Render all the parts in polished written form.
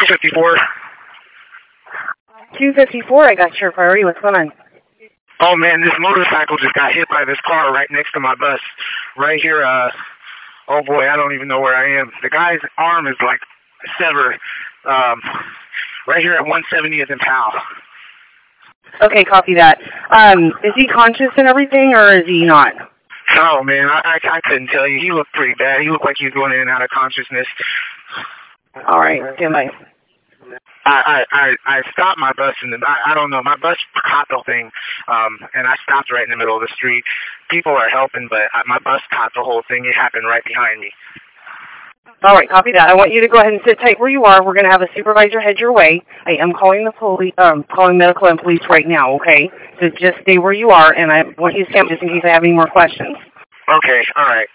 254. 254, I got your priority. What's going on? Oh, man, this motorcycle just got hit by this car right next to my bus. Right here, oh, boy, I don't even know where I am. The guy's arm is, like, severed. Right here at 170th and Powell. Okay, copy that. Is he conscious and everything, or is he not? Oh, man, I couldn't tell you. He looked pretty bad. He looked like he was going in and out of consciousness. All right, stand by. I stopped my bus, and I don't know, my bus caught the thing, and I stopped right in the middle of the street. People are helping, but my bus caught the whole thing. It happened right behind me. All right, copy that. I want you to go ahead and sit tight where you are. We're going to have a supervisor head your way. I am calling the police, calling medical and police right now, okay? So just stay where you are, and I want you to stand just in case I have any more questions. Okay, all right.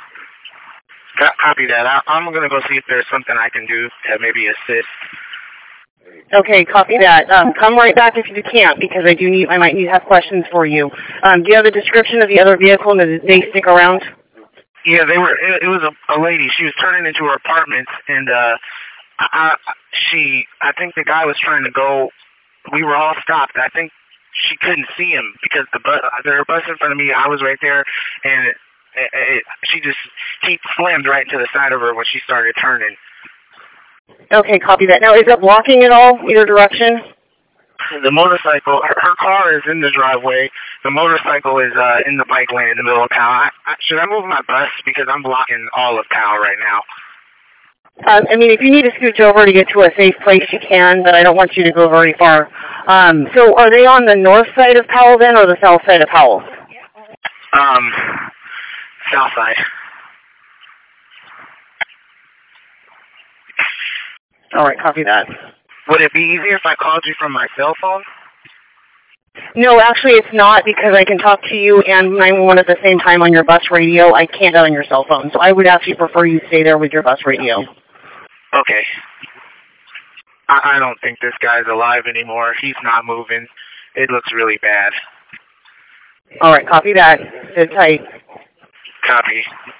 Copy that. I'm going to go see if there's something I can do to maybe assist. Okay, copy that. Come right back if you can't, because I might need to have questions for you. Do you have a description of the other vehicle, and did they stick around? Yeah, it was a lady. She was turning into her apartment, and I think the guy was trying to go. We were all stopped. I think she couldn't see him because there was a bus in front of me. I was right there, and he slammed right into the side of her when she started turning. Okay, copy that. Now, is it blocking at all, either direction? The motorcycle, her car is in the driveway. The motorcycle is in the bike lane in the middle of town. Should I move my bus? Because I'm blocking all of town right now. I mean, if you need to scooch over to get to a safe place, you can, but I don't want you to go very far. So are they on the north side of Powell then, or the south side of Powell? South side. All right, copy that. Would it be easier if I called you from my cell phone? No, actually it's not, because I can talk to you and 911 at the same time on your bus radio. I can't on your cell phone, so I would actually prefer you stay there with your bus radio. Okay. I don't think this guy's alive anymore. He's not moving. It looks really bad. All right, copy that. Sit tight. Copy.